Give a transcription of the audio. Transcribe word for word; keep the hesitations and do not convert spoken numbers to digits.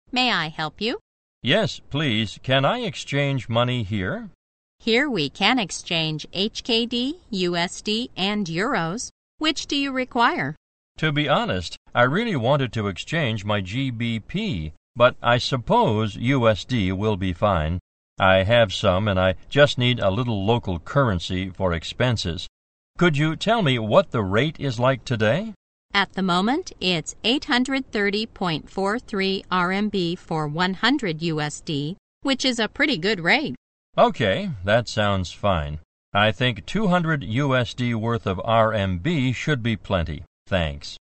May I help you? Yes, please. Can I exchange money here? Here we can exchange H K D, U S D, and euros. Which do you require? To be honest, I really wanted to exchange my G B P, but I suppose U S D will be fine. I have some, and I just need a little local currency for expenses. Could you tell me what the rate is like today? At the moment, it's eight hundred thirty point four three R M B for one hundred U S D, which is a pretty good rate. Okay, that sounds fine. I think two hundred U S D worth of R M B should be plenty. Thanks.